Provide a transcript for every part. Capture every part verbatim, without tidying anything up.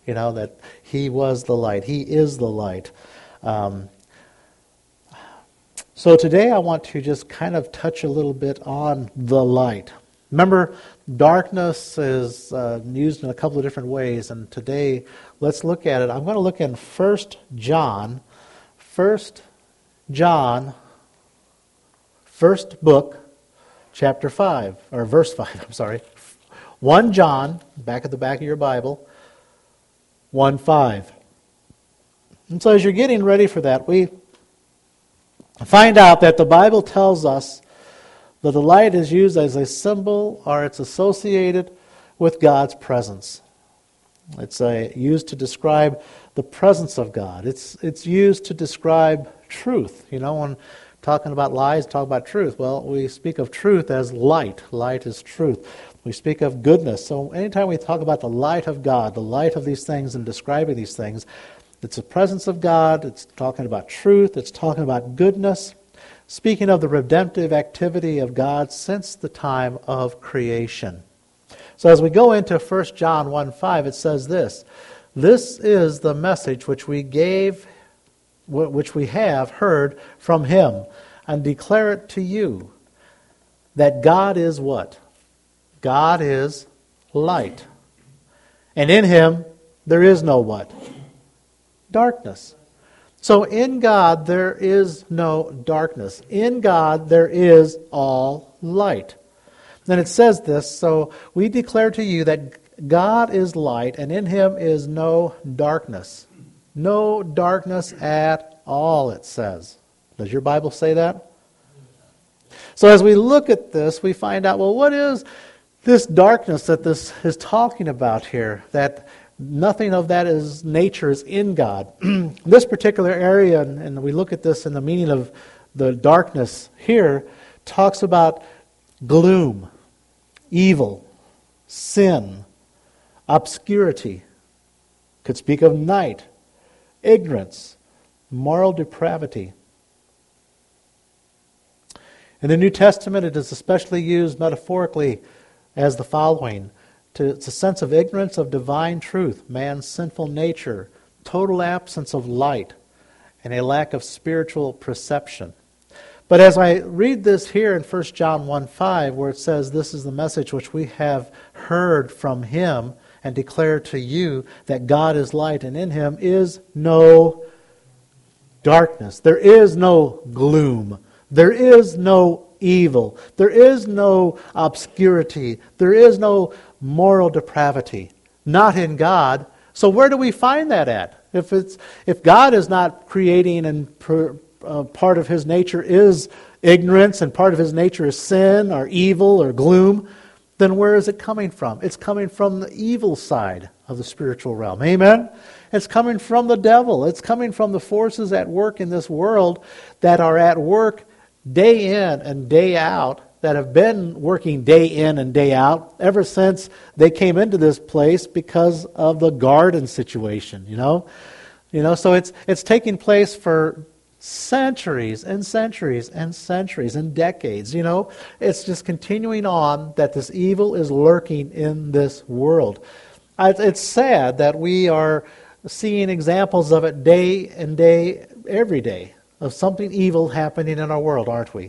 You know, that He was the light. He is the light. Um, so today I want to just kind of touch a little bit on the light. Remember, darkness is uh, used in a couple of different ways, and today let's look at it. I'm going to look in First John, First John, first book, chapter five, or verse five, I'm sorry. First John, back at the back of your Bible, one five. And so as you're getting ready for that, we find out that the Bible tells us that the light is used as a symbol, or it's associated with God's presence. It's uh, used to describe the presence of God. It's it's used to describe truth. You know, when talking about lies, talk about truth. Well, we speak of truth as light. Light is truth. We speak of goodness. So anytime we talk about the light of God, the light of these things and describing these things, it's the presence of God, it's talking about truth, it's talking about goodness, speaking of the redemptive activity of God since the time of creation. So as we go into First John one five, it says this, "This is the message which we gave, which we have heard from Him, and declare it to you, that God is" what? God is light. And in Him there is no what? Darkness. So in God there is no darkness. In God there is all light. Then it says this, "So we declare to you that God is light, and in Him is no darkness." No darkness at all, it says. Does your Bible say that? So as we look at this, we find out, well, what is this darkness that this is talking about here? That nothing of that is nature is in God. This particular area, and we look at this in the meaning of the darkness here, talks about gloom, evil, sin, obscurity. Could speak of night, ignorance, moral depravity. In the New Testament, it is especially used metaphorically as the following. To, it's a sense of ignorance of divine truth, man's sinful nature, total absence of light, and a lack of spiritual perception. But as I read this here in First John one five, where it says, "This is the message which we have heard from Him, and declare to you that God is light, and in Him is no darkness." There is no gloom. There is no evil. There is no obscurity. There is no moral depravity. Not in God. So where do we find that at? If it's if God is not creating, and per, uh, part of His nature is ignorance, and part of His nature is sin or evil or gloom, then where is it coming from? It's coming from the evil side of the spiritual realm. Amen? It's coming from the devil. It's coming from the forces at work in this world that are at work day in and day out, that have been working day in and day out ever since they came into this place because of the garden situation, you know? You know, so it's it's taking place for centuries and centuries and centuries and decades, you know? It's just continuing on that this evil is lurking in this world. It's sad that we are seeing examples of it day and day, every day, of something evil happening in our world, aren't we?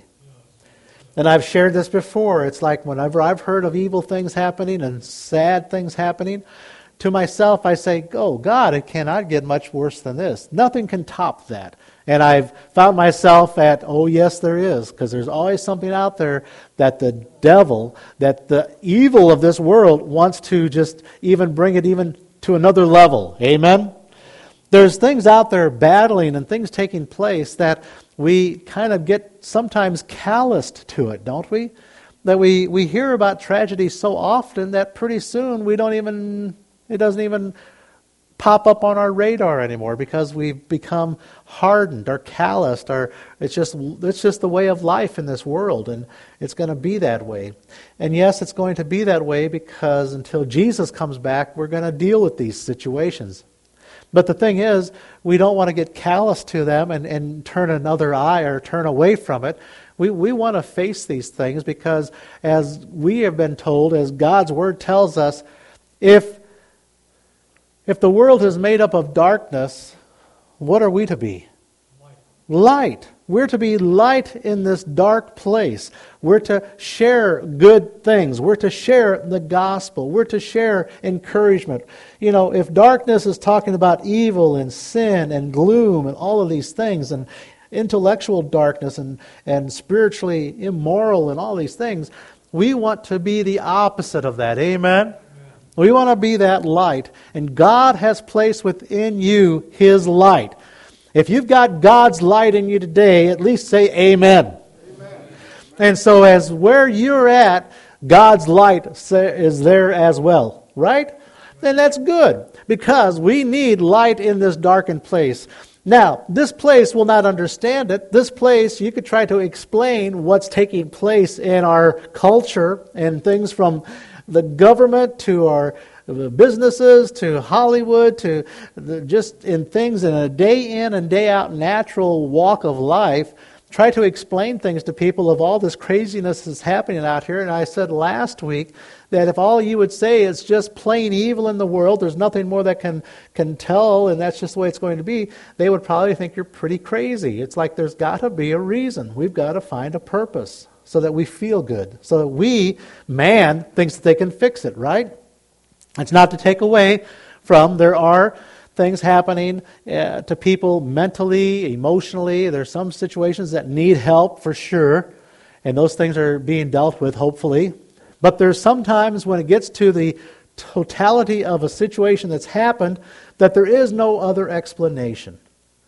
And I've shared this before. It's like whenever I've heard of evil things happening and sad things happening, to myself I say, "Oh God, it cannot get much worse than this. Nothing can top that." And I've found myself at, "Oh yes, there is," because there's always something out there that the devil, that the evil of this world wants to just even bring it even to another level. Amen? There's things out there battling and things taking place that we kind of get sometimes calloused to it, don't we? That we, we hear about tragedy so often that pretty soon we don't even, it doesn't even pop up on our radar anymore because we've become hardened or calloused, or it's just it's just the way of life in this world, and it's going to be that way. And yes, it's going to be that way because until Jesus comes back, we're going to deal with these situations. But the thing is, we don't want to get callous to them and, and turn another eye or turn away from it. We we want to face these things because, as we have been told, as God's Word tells us, if If the world is made up of darkness, what are we to be? Light. Light. We're to be light in this dark place. We're to share good things. We're to share the gospel. We're to share encouragement. You know, if darkness is talking about evil and sin and gloom and all of these things, and intellectual darkness and, and spiritually immoral and all these things, we want to be the opposite of that. Amen? Amen. We want to be that light. And God has placed within you His light. If you've got God's light in you today, at least say amen. Amen. And so as where you're at, God's light is there as well, right? Then that's good, because we need light in this darkened place. Now, this place will not understand it. This place, you could try to explain what's taking place in our culture and things from the government to our businesses to Hollywood to the, just in things in a day in and day out natural walk of life. Try to explain things to people of all this craziness that's happening out here. And I said last week that if all you would say is just plain evil in the world, there's nothing more that can, can tell, and that's just the way it's going to be, they would probably think you're pretty crazy. It's like there's got to be a reason. We've got to find a purpose so that we feel good, so that we, man, thinks that they can fix it, right? It's not to take away from, there are things happening uh, to people mentally, emotionally. There's some situations that need help for sure, and those things are being dealt with, hopefully. But there's sometimes when it gets to the totality of a situation that's happened that there is no other explanation.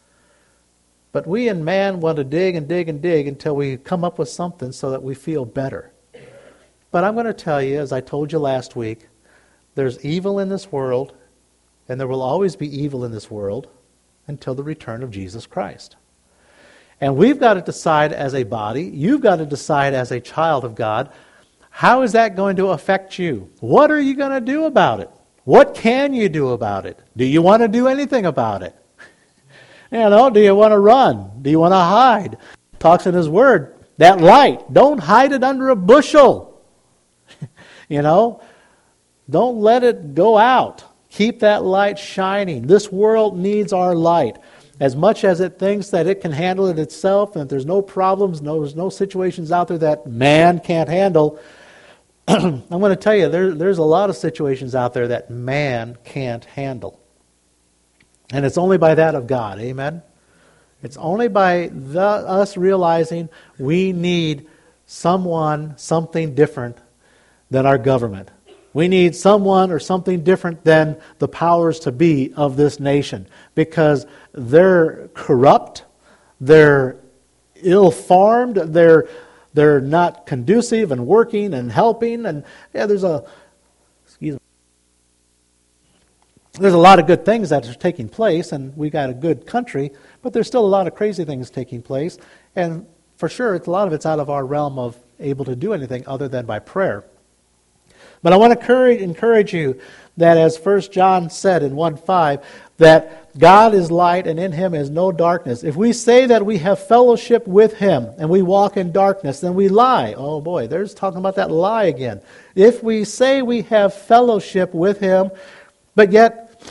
But we in man want to dig and dig and dig until we come up with something so that we feel better. But I'm going to tell you, as I told you last week, there's evil in this world, and there will always be evil in this world until the return of Jesus Christ. And we've got to decide as a body, you've got to decide as a child of God, how is that going to affect you? What are you going to do about it? What can you do about it? Do you want to do anything about it? You know, do you want to run? Do you want to hide? Talks in His Word, that light, don't hide it under a bushel. You know, don't let it go out. Keep that light shining. This world needs our light. As much as it thinks that it can handle it itself and that there's no problems, no, there's no situations out there that man can't handle, I'm going to tell you, there, there's a lot of situations out there that man can't handle. And it's only by that of God. Amen? It's only by the, us realizing we need someone, something different than our government. We need someone or something different than the powers to be of this nation, because they're corrupt, they're ill-farmed, they're they're not conducive and working and helping, and yeah, there's a excuse me, there's a lot of good things that are taking place, and we got a good country, but there's still a lot of crazy things taking place, and for sure, it's a lot of it's out of our realm of able to do anything other than by prayer. But I want to encourage, encourage you that, as First John said in one five, that God is light and in Him is no darkness. If we say that we have fellowship with Him and we walk in darkness, then we lie. Oh boy, there's talking about that lie again. If we say we have fellowship with Him, but yet,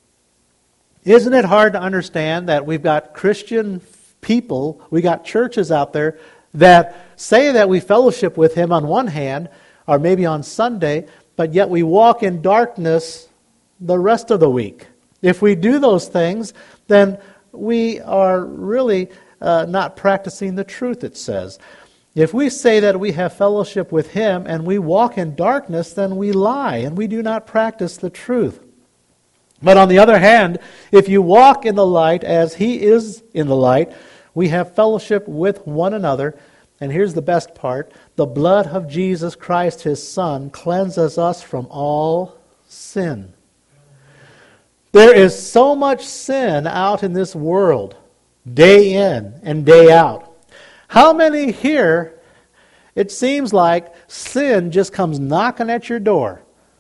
isn't it hard to understand that we've got Christian people, we got churches out there that say that we fellowship with Him on one hand, or maybe on Sunday, but yet we walk in darkness the rest of the week. If we do those things, then we are really uh, not practicing the truth, it says. If we say that we have fellowship with Him and we walk in darkness, then we lie and we do not practice the truth. But on the other hand, if you walk in the light as He is in the light, we have fellowship with one another. And here's the best part. The blood of Jesus Christ, His Son, cleanses us from all sin. There is so much sin out in this world, day in and day out. How many here, it seems like sin just comes knocking at your door?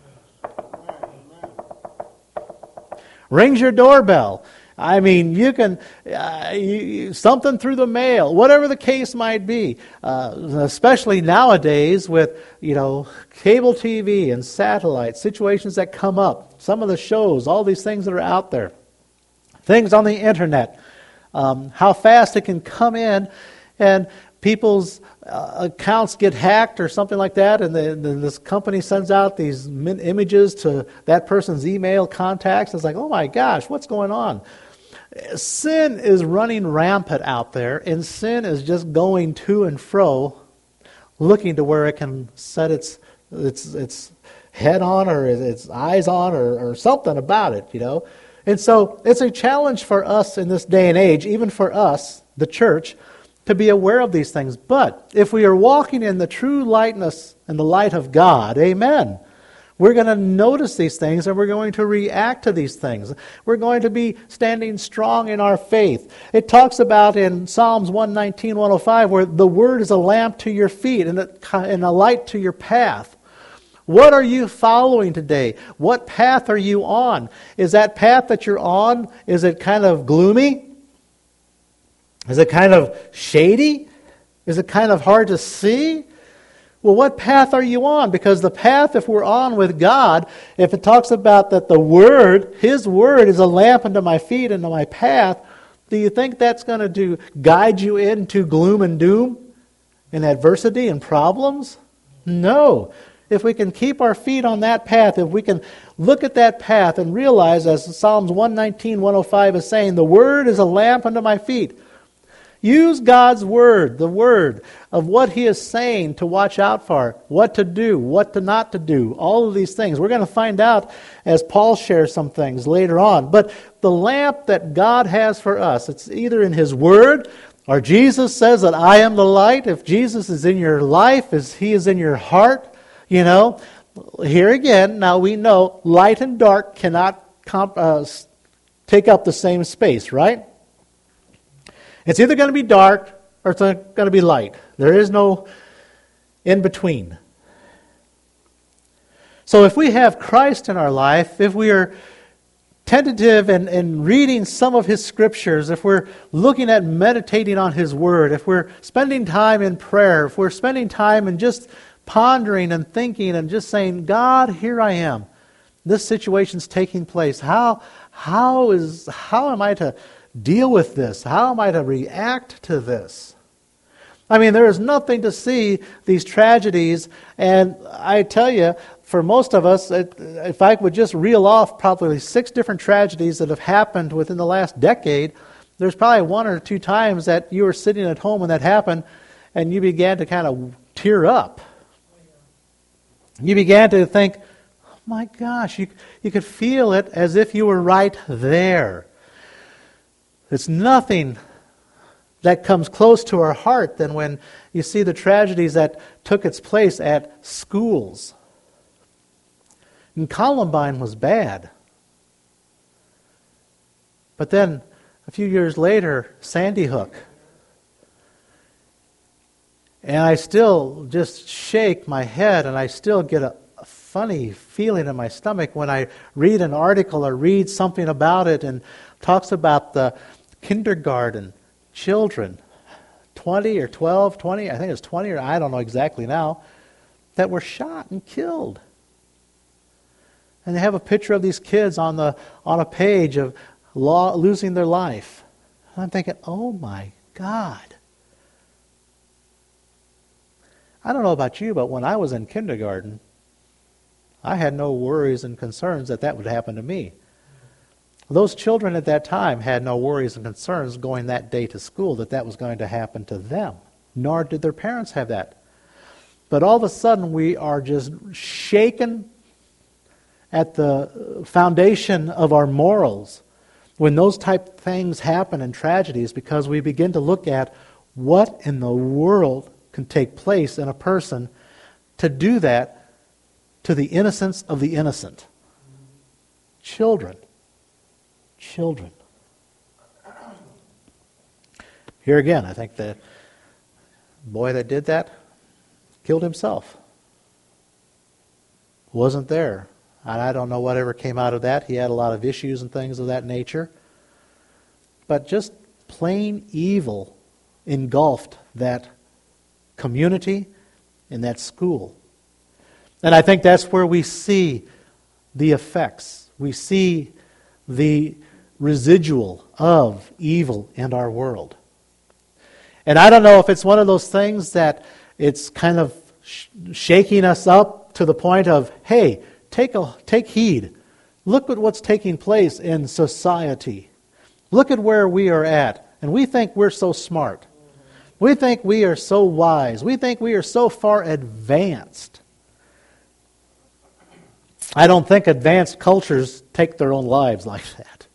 Rings your doorbell. I mean, you can, uh, you, something through the mail, whatever the case might be, uh, especially nowadays with, you know, cable T V and satellite, situations that come up. some of the shows, all these things that are out there, things on the internet, um, how fast it can come in, and people's uh, accounts get hacked or something like that, and the, the, this company sends out these min- images to that person's email contacts. It's like, oh my gosh, what's going on? Sin is running rampant out there, and sin is just going to and fro, looking to where it can set its its its head on, or its eyes on, or, or something about it, you know. And so it's a challenge for us in this day and age, even for us, the church, to be aware of these things. But if we are walking in the true lightness and the light of God, amen, we're going to notice these things, and we're going to react to these things. We're going to be standing strong in our faith. It talks about in Psalms one nineteen, one oh five, where the word is a lamp to your feet and a, and a light to your path. What are you following today? What path are you on? Is that path that you're on, is it kind of gloomy? Is it kind of shady? Is it kind of hard to see? Well, what path are you on? Because the path, if we're on with God, if it talks about that the Word, His Word is a lamp unto my feet and to my path, do you think that's going to do guide you into gloom and doom and adversity and problems? No. If we can keep our feet on that path, if we can look at that path and realize, as Psalms one nineteen, one oh five is saying, the Word is a lamp unto my feet. Use God's Word, the Word of what He is saying to watch out for, what to do, what to not to do, all of these things. We're going to find out as Paul shares some things later on. But the lamp that God has for us, it's either in His Word, or Jesus says that I am the light. If Jesus is in your life, as He is in your heart, you know, here again, now we know light and dark cannot comp- uh, take up the same space, right? It's either going to be dark or it's going to be light. There is no in between. So if we have Christ in our life, if we are tentative and, and reading some of His Scriptures, if we're looking at meditating on His Word, if we're spending time in prayer, if we're spending time in just pondering and thinking and just saying, God, here I am. This situation's taking place. How, how is, how am I to deal with this? How am I to react to this? I mean, there is nothing to see these tragedies, and I tell you, for most of us, if I would just reel off probably six different tragedies that have happened within the last decade, there's probably one or two times that you were sitting at home when that happened, and you began to kind of tear up. You began to think, oh my gosh, you, you could feel it as if you were right there. It's nothing that comes close to our heart than when you see the tragedies that took its place at schools. And Columbine was bad. But then, a few years later, Sandy Hook. And I still just shake my head, and I still get a, a funny feeling in my stomach when I read an article or read something about it and talks about the kindergarten children, twenty or twelve, twenty, I think it's twenty, or I don't know exactly now, that were shot and killed. And they have a picture of these kids on the on a page of law, losing their life. And I'm thinking, oh my God. I don't know about you, but when I was in kindergarten, I had no worries and concerns that that would happen to me. Those children at that time had no worries and concerns going that day to school that that was going to happen to them, nor did their parents have that. But all of a sudden we are just shaken at the foundation of our morals when those type of things happen and tragedies, because we begin to look at what in the world can take place in a person to do that to the innocence of the innocent. Children. Children. Here again, I think the boy that did that killed himself. Wasn't there. And I don't know whatever came out of that. He had a lot of issues and things of that nature. But just plain evil engulfed that community in that school. And I think that's where we see the effects we see the residual of evil in our world. And I don't know if it's one of those things that it's kind of sh- shaking us up to the point of, hey, take a, take heed. Look at what's taking place in society. Look at where we are at. And we think we're so smart. We think we are so wise. We think we are so far advanced. I don't think advanced cultures take their own lives like that.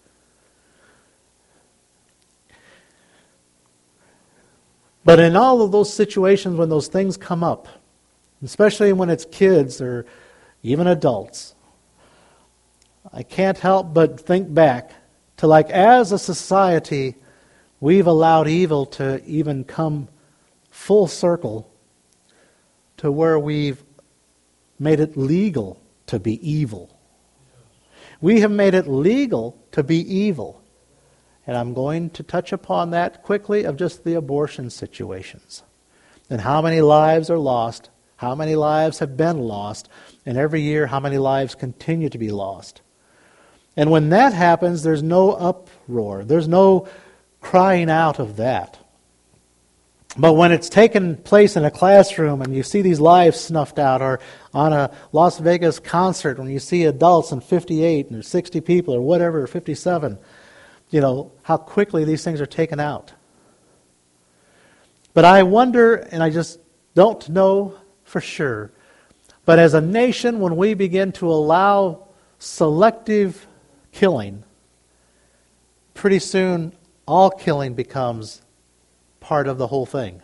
But in all of those situations when those things come up, especially when it's kids or even adults, I can't help but think back to, like, as a society, we've allowed evil to even come full circle to where we've made it legal to be evil. We have made it legal to be evil. And I'm going to touch upon that quickly of just the abortion situations. And how many lives are lost, how many lives have been lost, and every year how many lives continue to be lost. And when that happens, there's no uproar. There's no crying out of that. But when it's taken place in a classroom and you see these lives snuffed out, or on a Las Vegas concert when you see adults and fifty-eight or sixty people or whatever, or fifty-seven, you know, how quickly these things are taken out. But I wonder, and I just don't know for sure, but as a nation, when we begin to allow selective killing, pretty soon all killing becomes part of the whole thing.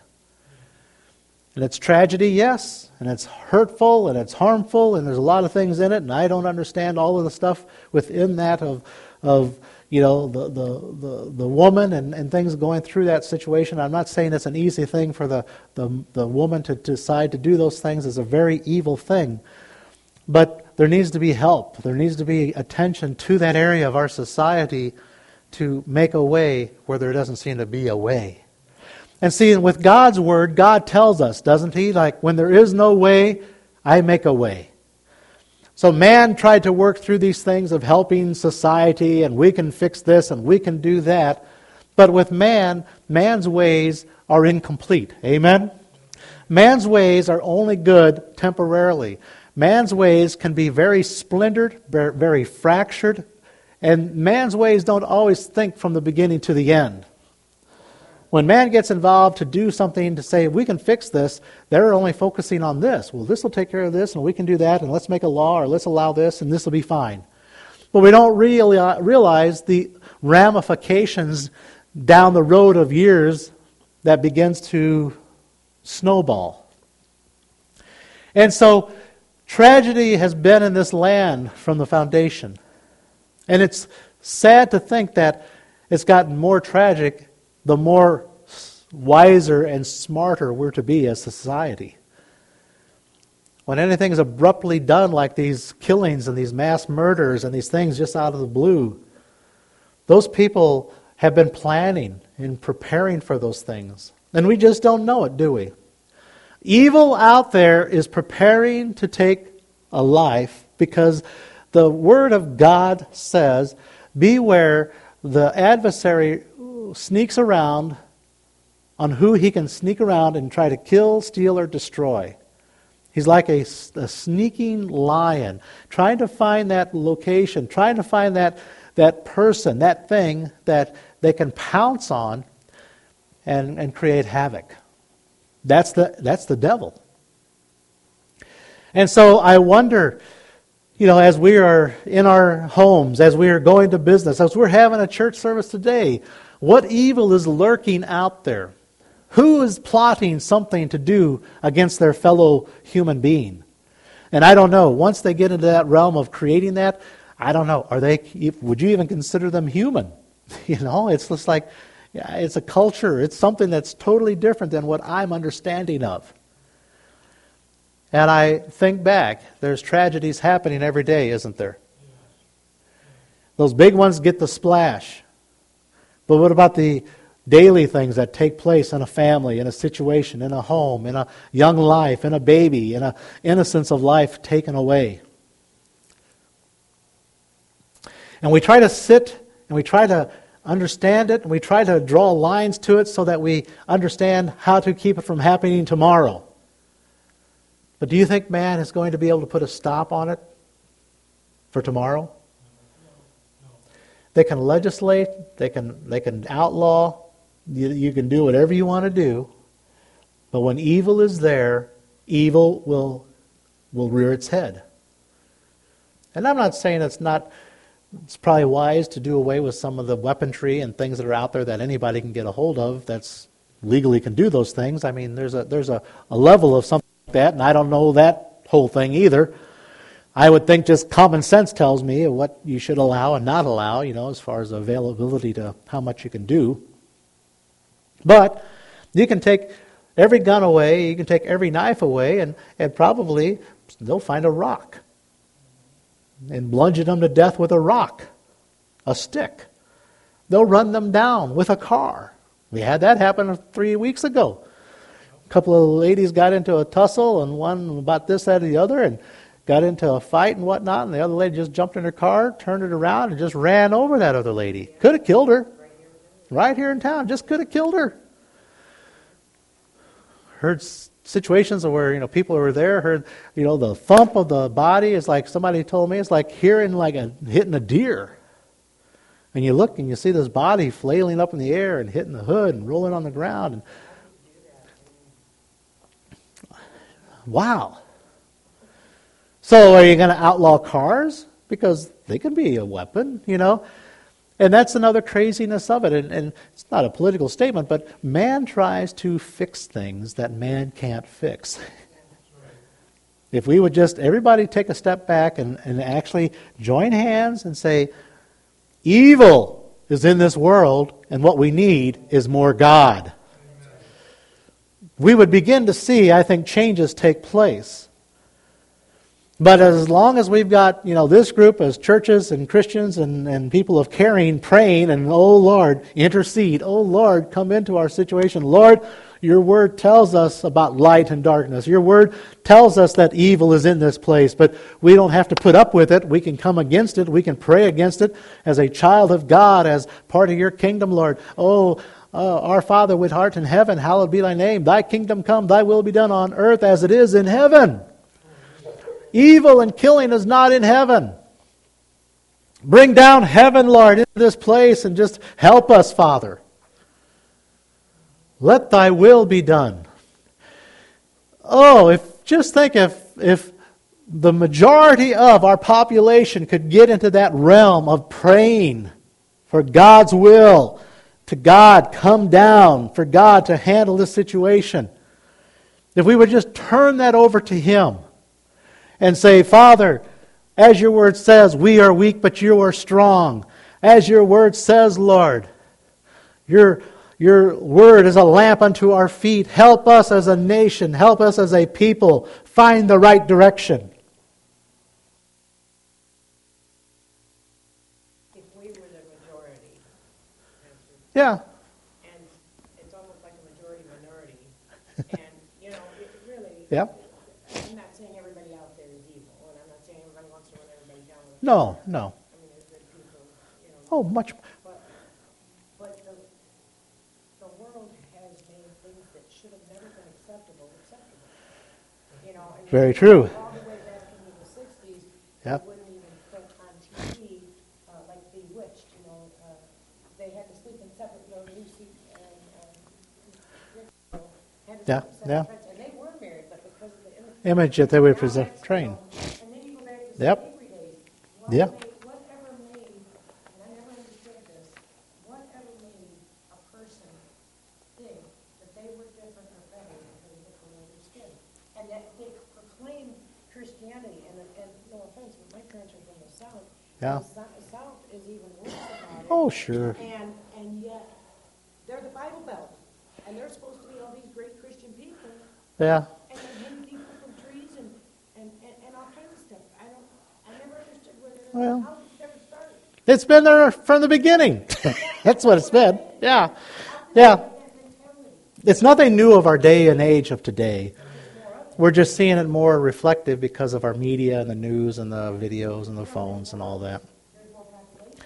And it's tragedy, yes, and it's hurtful, and it's harmful, and there's a lot of things in it, and I don't understand all of the stuff within that of, of you know, the the, the, the woman and, and things going through that situation. I'm not saying it's an easy thing for the, the, the woman to decide to do those things. It's a very evil thing. But there needs to be help. There needs to be attention to that area of our society to make a way where there doesn't seem to be a way. And see, with God's Word, God tells us, doesn't He? Like, when there is no way, I make a way. So man tried to work through these things of helping society, and we can fix this and we can do that. But with man, man's ways are incomplete. Amen? Man's ways are only good temporarily. Man's ways can be very splintered, very fractured, and man's ways don't always think from the beginning to the end. When man gets involved to do something to say, we can fix this, they're only focusing on this. Well, this will take care of this, and we can do that, and let's make a law, or let's allow this, and this will be fine. But we don't really realize the ramifications down the road of years that begins to snowball. And so, tragedy has been in this land from the foundation. And it's sad to think that it's gotten more tragic the more wiser and smarter we're to be as a society. When anything is abruptly done, like these killings and these mass murders and these things just out of the blue, those people have been planning and preparing for those things. And we just don't know it, do we? Evil out there is preparing to take a life because the Word of God says, beware, the adversary sneaks around on who he can sneak around and try to kill, steal, or destroy. He's like a, a sneaking lion, trying to find that location, trying to find that, that person, that thing that they can pounce on and, and create havoc. That's the, that's the devil. And so I wonder, you know, as we are in our homes, as we are going to business, as we're having a church service today, what evil is lurking out there? Who is plotting something to do against their fellow human being? And I don't know. Once they get into that realm of creating that, I don't know. Are they? Would you even consider them human? You know, it's just like, yeah, it's a culture. It's something that's totally different than what I'm understanding of. And I think back, there's tragedies happening every day, isn't there? Those big ones get the splash. But what about the daily things that take place in a family, in a situation, in a home, in a young life, in a baby, in a innocence of life taken away? And we try to sit and we try to understand it, and we try to draw lines to it so that we understand how to keep it from happening tomorrow. But do you think man is going to be able to put a stop on it for tomorrow? They can legislate, they can they can outlaw, you, you can do whatever you want to do, but when evil is there, evil will will rear its head. And I'm not saying it's not it's probably wise to do away with some of the weaponry and things that are out there that anybody can get a hold of that's legally can do those things. I mean, there's a there's a, a level of something like that, and I don't know that whole thing either. I would think just common sense tells me what you should allow and not allow, you know, as far as availability to how much you can do. But you can take every gun away, you can take every knife away, and, and probably they'll find a rock and bludgeon them to death with a rock, a stick. They'll run them down with a car. We had that happen three weeks ago. A couple of ladies got into a tussle, and one about this, that, or the other, and got into a fight and whatnot, and the other lady just jumped in her car, turned it around, and just ran over that other lady. Could have killed her. Right here in town. Just could have killed her. Heard situations where, you know, people who were there heard, you know, the thump of the body is like, somebody told me, it's like hearing like a hitting a deer. And you look and you see this body flailing up in the air and hitting the hood and rolling on the ground. And wow. So are you going to outlaw cars? Because they can be a weapon, you know. And that's another craziness of it. And, and it's not a political statement, but man tries to fix things that man can't fix. If we would just, everybody take a step back and, and actually join hands and say, evil is in this world, and what we need is more God. We would begin to see, I think, changes take place. But as long as we've got, you know, this group as churches and Christians and, and people of caring, praying, and, oh Lord, intercede. Oh Lord, come into our situation. Lord, your word tells us about light and darkness. Your word tells us that evil is in this place, but we don't have to put up with it. We can come against it. We can pray against it as a child of God, as part of your kingdom, Lord. Oh, uh, our Father which art in heaven, hallowed be thy name. Thy kingdom come, thy will be done on earth as it is in heaven. Evil and killing is not in heaven. Bring down heaven, Lord, into this place and just help us, Father. Let thy will be done. Oh, if just think if if the majority of our population could get into that realm of praying for God's will, to God come down, for God to handle this situation. If we would just turn that over to Him and say, Father, as your word says, we are weak, but you are strong. As your word says, Lord, your, your word is a lamp unto our feet. Help us as a nation. Help us as a people find the right direction. If we were the majority. Yeah. And it's almost like a majority minority. And, you know, it really... Yeah. I'm not saying everybody out there is evil, and I'm not saying everybody wants to run everybody down. With No, no. I mean, there's good people, you know. Oh, much. But, but the, the world has made things that should have never been acceptable, acceptable. You know, and Very true. all the way back into the sixties, Yep. they wouldn't even put on T V, uh, like Bewitched, you know, uh, they had to sleep in separate, you know, Lucy and, uh, had to Yeah, sleep in yeah. separate beds, and they were married, but because of the image. Image that they would present, train. And then you go back to Yep. slavery days. What Yeah. made- Whatever made, and I never understood this, whatever made a person think that they were different or better because of the color of their skin? And that they proclaimed Christianity, and, and no offense, but my parents are from the South. Yeah. The Sou- the South is even worse about it. Oh, sure. And, and yet, they're the Bible Belt, and they're supposed to be all these great Christian people. Yeah. And they hang people from trees and, and, and, and all kinds of stuff. I don't, I never understood where they're, Well. how did it ever started? It's been there from the beginning. That's what it's been. Yeah. Yeah. It's nothing new of our day and age of today. We're just seeing it more reflective because of our media and the news and the videos and the phones and all that.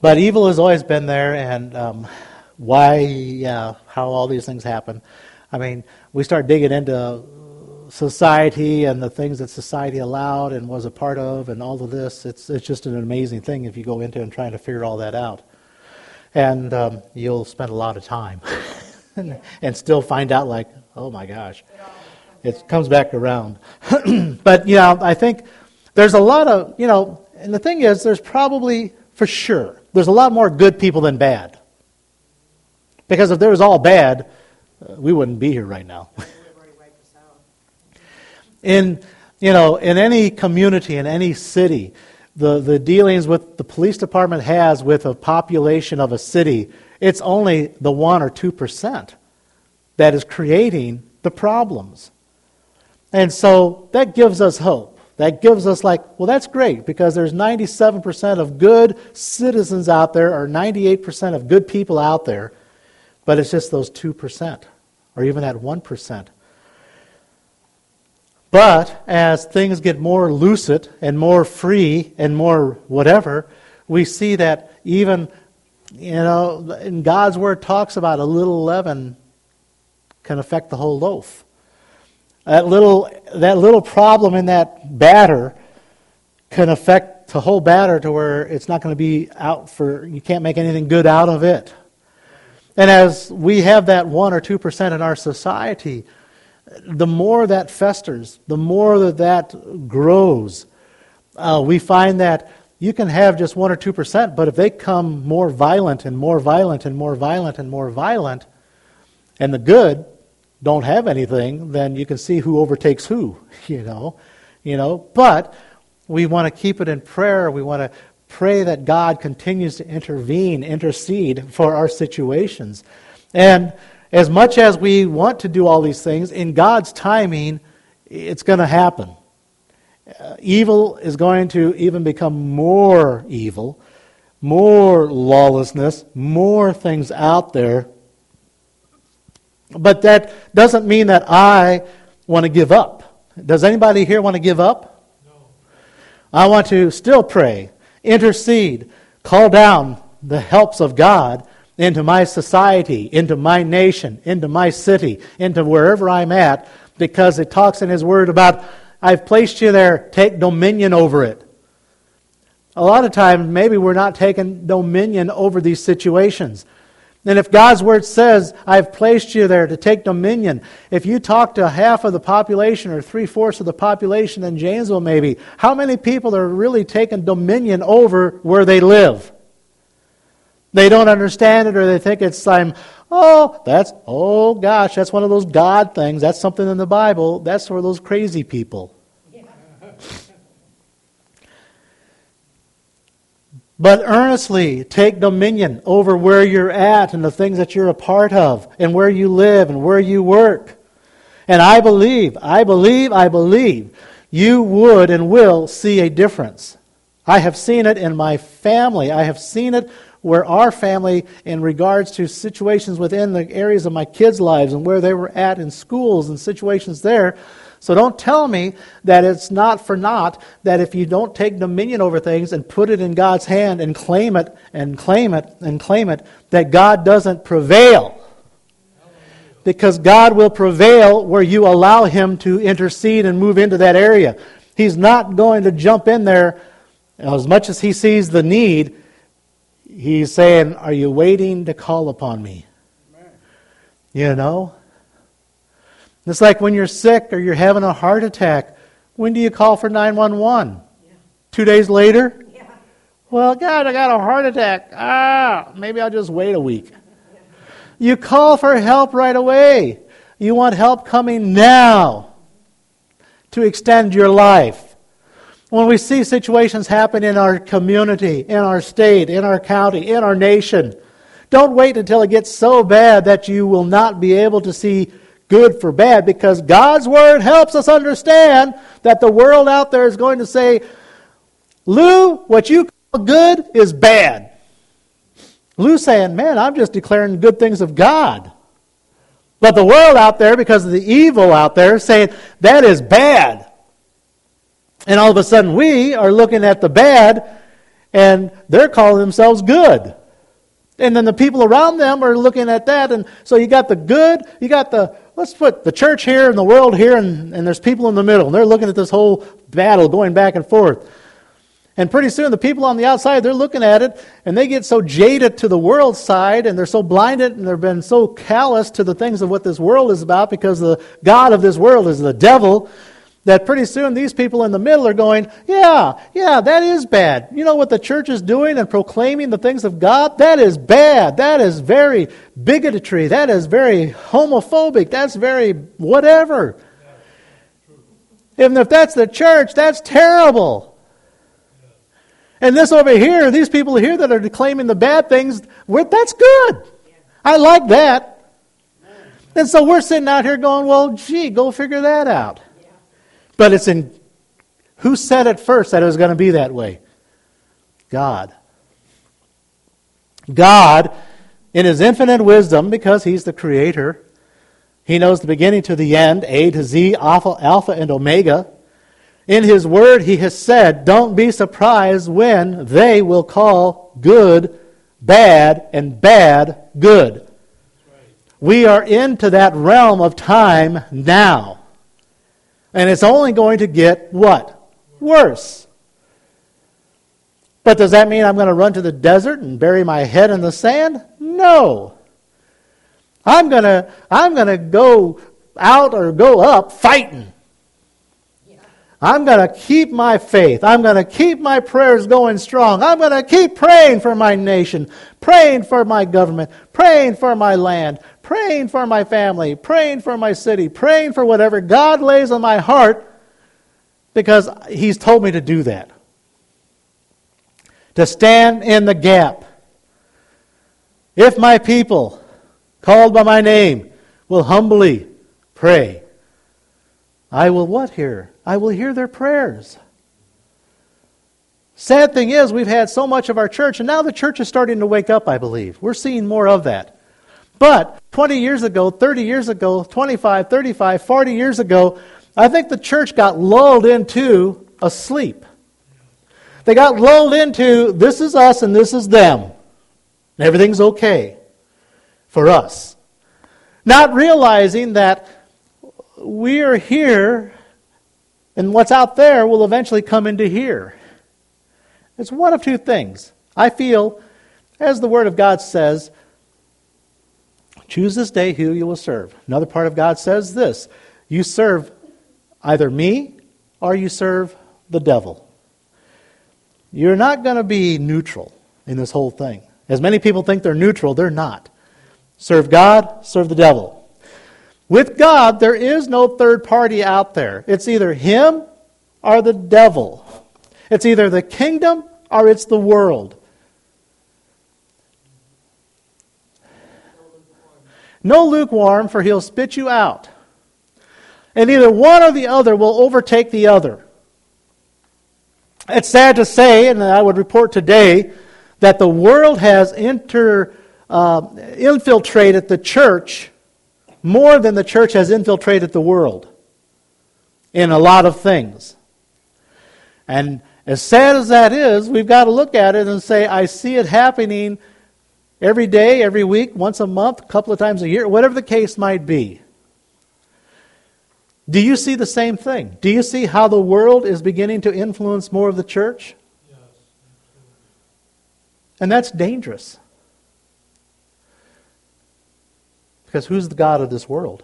But evil has always been there, and um, why, yeah, how all these things happen. I mean, we start digging into society and the things that society allowed and was a part of and all of this. It's it's just an amazing thing if you go into and trying to figure all that out. And um, you'll spend a lot of time and still find out like, oh my gosh, it comes back around. But, you know, I think there's a lot of, you know, and the thing is, there's probably, for sure, there's a lot more good people than bad. Because if there was all bad, uh, we wouldn't be here right now. In, you know, in any community, in any city, the, the dealings with the police department has with a population of a city, it's only the one or two percent that is creating the problems. And so that gives us hope. That gives us like, well, that's great, because there's ninety-seven percent of good citizens out there, or ninety-eight percent of good people out there, but it's just those two percent, or even that one percent. But as things get more lucid and more free and more whatever, we see that even, you know, in God's Word talks about a little leaven can affect the whole loaf. That little that little problem in that batter can affect the whole batter to where it's not going to be out for, you can't make anything good out of it. And as we have that one or two percent in our society, the more that festers, the more that that grows, uh, we find that you can have just one or two percent, but if they come more violent and more violent and more violent and more violent, and the good don't have anything, then you can see who overtakes who, you know, you know. But we want to keep it in prayer. We want to pray that God continues to intervene, intercede for our situations. And as much as we want to do all these things, in God's timing, it's going to happen. Uh, evil is going to even become more evil, more lawlessness, more things out there. But that doesn't mean that I want to give up. Does anybody here want to give up? No. I want to still pray, intercede, call down the helps of God into my society, into my nation, into my city, into wherever I'm at, because it talks in His Word about, I've placed you there, take dominion over it. A lot of times, maybe we're not taking dominion over these situations. And if God's Word says, I've placed you there to take dominion, if you talk to half of the population or three-fourths of the population in Janesville maybe, how many people are really taking dominion over where they live? They don't understand it, or they think it's time, oh, that's, oh gosh, that's one of those God things. That's something in the Bible. That's for those crazy people. Yeah. But earnestly take dominion over where you're at and the things that you're a part of and where you live and where you work. And I believe, I believe, I believe you would and will see a difference. I have seen it in my family. I have seen it where our family, in regards to situations within the areas of my kids' lives and where they were at in schools and situations there. So don't tell me that it's not for naught, that if you don't take dominion over things and put it in God's hand and claim it and claim it and claim it, that God doesn't prevail. Because God will prevail where you allow Him to intercede and move into that area. He's not going to jump in there as much as He sees the need. He's saying, are you waiting to call upon me? Amen. You know? It's like when you're sick or you're having a heart attack. When do you call for nine one one? Yeah. Two days later? Yeah. Well, God, I got a heart attack. Ah, maybe I'll just wait a week. Yeah. You call for help right away. You want help coming now to extend your life. When we see situations happen in our community, in our state, in our county, in our nation, don't wait until it gets so bad that you will not be able to see good for bad, because God's Word helps us understand that the world out there is going to say, Lou, what you call good is bad. Lou's saying, man, I'm just declaring good things of God. But the world out there, because of the evil out there, is saying, that is bad. And all of a sudden we are looking at the bad and they're calling themselves good. And then the people around them are looking at that, and so you got the good, you got the, let's put the church here and the world here, and, and there's people in the middle, and they're looking at this whole battle going back and forth. And pretty soon the people on the outside, they're looking at it, and they get so jaded to the world side, and they're so blinded, and they've been so callous to the things of what this world is about, because the God of this world is the devil, that pretty soon these people in the middle are going, yeah, yeah, that is bad. You know what the church is doing and proclaiming the things of God? That is bad. That is very bigotry. That is very homophobic. That's very whatever. Even if that's the church, that's terrible. And this over here, these people here that are declaiming the bad things, that's good. I like that. And so we're sitting out here going, well, gee, go figure that out. But it's in, who said it first that it was going to be that way? God. God, in His infinite wisdom, because He's the Creator, He knows the beginning to the end, A to Z, Alpha, Alpha and Omega. In His Word, He has said, don't be surprised when they will call good bad and bad good. Right. We are into that realm of time now. And it's only going to get what? Worse. But does that mean I'm going to run to the desert and bury my head in the sand? No. I'm going to I'm going to go out or go up fighting. Yeah. I'm going to keep my faith. I'm going to keep my prayers going strong. I'm going to keep praying for my nation, praying for my government, praying for my land, praying for my family, praying for my city, praying for whatever God lays on my heart, because He's told me to do that. To stand in the gap. If my people, called by my name, will humbly pray, I will what hear? I will hear their prayers. Sad thing is, we've had so much of our church, and now the church is starting to wake up, I believe. We're seeing more of that. But twenty years ago, thirty years ago, twenty-five, thirty-five, forty years ago, I think the church got lulled into a sleep. They got lulled into, this is us and this is them. Everything's okay for us. Not realizing that we are here and what's out there will eventually come into here. It's one of two things. I feel, as the Word of God says, choose this day who you will serve. Another part of God says this, you serve either me or you serve the devil. You're not going to be neutral in this whole thing. As many people think they're neutral, they're not. Serve God, serve the devil. With God, there is no third party out there. It's either Him or the devil. It's either the kingdom or it's the world. No lukewarm, for He'll spit you out. And either one or the other will overtake the other. It's sad to say, and I would report today, that the world has inter, uh, infiltrated the church more than the church has infiltrated the world in a lot of things. And as sad as that is, we've got to look at it and say, I see it happening every day, every week, once a month, a couple of times a year, whatever the case might be. Do you see the same thing? Do you see how the world is beginning to influence more of the church? Yes. And that's dangerous. Because who's the God of this world?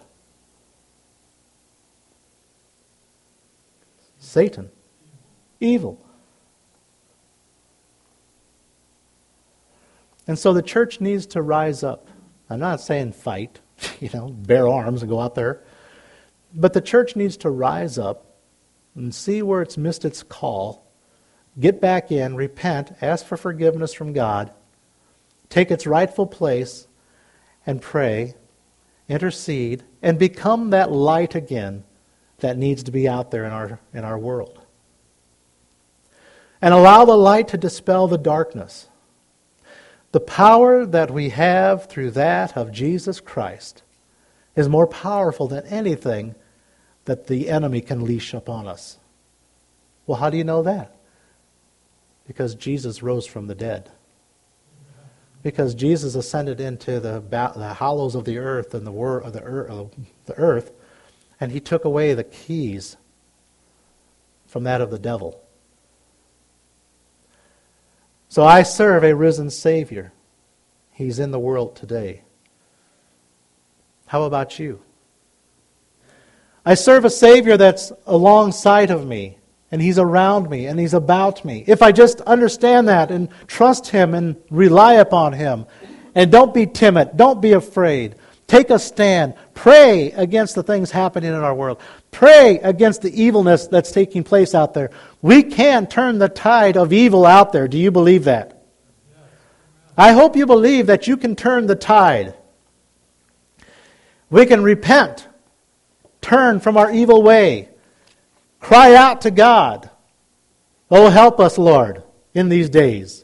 Satan. Evil. And so the church needs to rise up. I'm not saying fight, you know, bear arms and go out there. But the church needs to rise up and see where it's missed its call, get back in, repent, ask for forgiveness from God, take its rightful place, and pray, intercede, and become that light again that needs to be out there in our, in our world. And allow the light to dispel the darkness. The power that we have through that of Jesus Christ is more powerful than anything that the enemy can leash upon us. Well, how do you know that? Because Jesus rose from the dead. Because Jesus ascended into the, ba- the hollows of the earth and the, wor- of the, earth, uh, the earth, and he took away the keys from that of the devil. So I serve a risen Savior. He's in the world today. How about you? I serve a Savior that's alongside of me, and He's around me, and He's about me. If I just understand that and trust Him and rely upon Him, and don't be timid, don't be afraid. Take a stand. Pray against the things happening in our world. Pray against the evilness that's taking place out there. We can turn the tide of evil out there. Do you believe that? I hope you believe that you can turn the tide. We can repent, turn from our evil way, cry out to God. Oh, help us, Lord, in these days.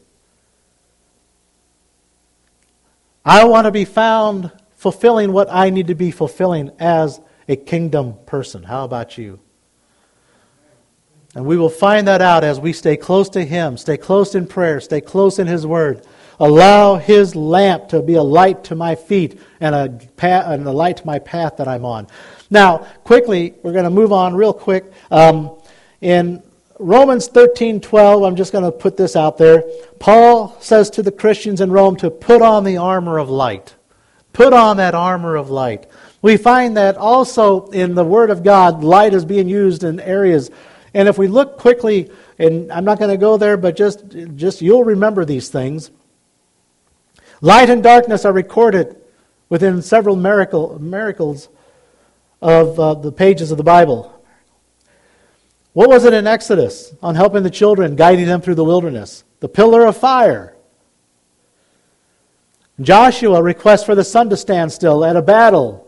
I want to be found fulfilling what I need to be fulfilling as a kingdom person. How about you? And we will find that out as we stay close to Him, stay close in prayer, stay close in His Word. Allow His lamp to be a light to my feet and a, path, and a light to my path that I'm on. Now, quickly, we're going to move on real quick. Um, in Romans thirteen twelve, I'm just going to put this out there. Paul says to the Christians in Rome to put on the armor of light. Put on that armor of light. We find that also in the Word of God, light is being used in areas. And if we look quickly, and I'm not going to go there, but just, just you'll remember these things. Light and darkness are recorded within several miracle, miracles of uh, the pages of the Bible. What was it in Exodus on helping the children, guiding them through the wilderness? The pillar of fire. Joshua requests for the sun to stand still at a battle.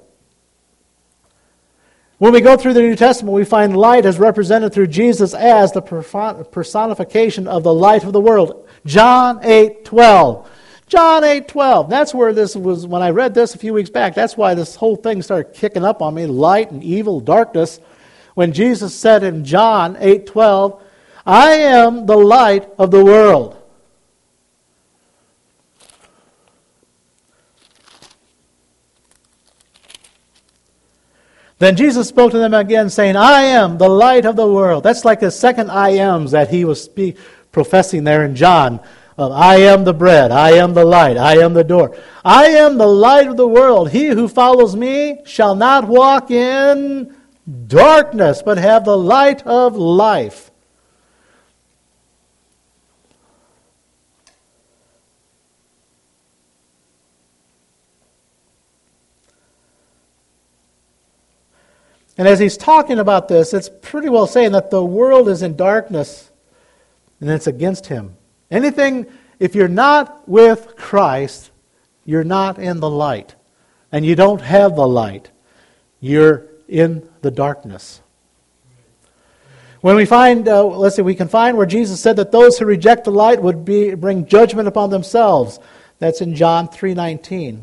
When we go through the New Testament, we find light as represented through Jesus as the personification of the light of the world. John eight twelve. John eight twelve. That's where this was, when I read this a few weeks back, that's why this whole thing started kicking up on me, light and evil, darkness. When Jesus said in John eight twelve, I am the light of the world. Then Jesus spoke to them again, saying, I am the light of the world. That's like the second I ams that he was speak, professing there in John. Uh, I am the bread. I am the light. I am the door. I am the light of the world. He who follows me shall not walk in darkness, but have the light of life. And as he's talking about this, it's pretty well saying that the world is in darkness and it's against him. Anything, if you're not with Christ, you're not in the light. And you don't have the light. You're in the darkness. When we find, uh, let's see, we can find where Jesus said that those who reject the light would be bring judgment upon themselves. That's in John three nineteen.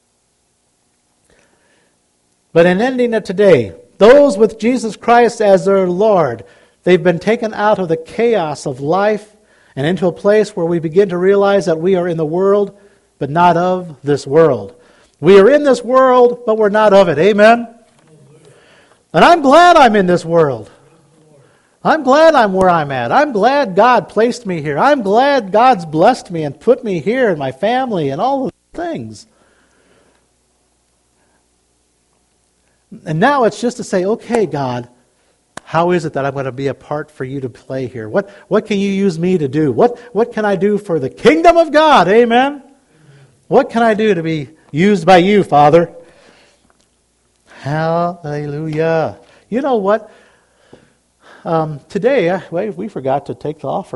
But in ending it today, those with Jesus Christ as their Lord, they've been taken out of the chaos of life and into a place where we begin to realize that we are in the world, but not of this world. We are in this world, but we're not of it. Amen? And I'm glad I'm in this world. I'm glad I'm where I'm at. I'm glad God placed me here. I'm glad God's blessed me and put me here and my family and all of the things. And now it's just to say, okay, God, how is it that I'm going to be a part for you to play here? What what can you use me to do? What what can I do for the kingdom of God? Amen? Amen. What can I do to be used by you, Father? Hallelujah. You know what? Um, today, uh, we forgot to take the offering.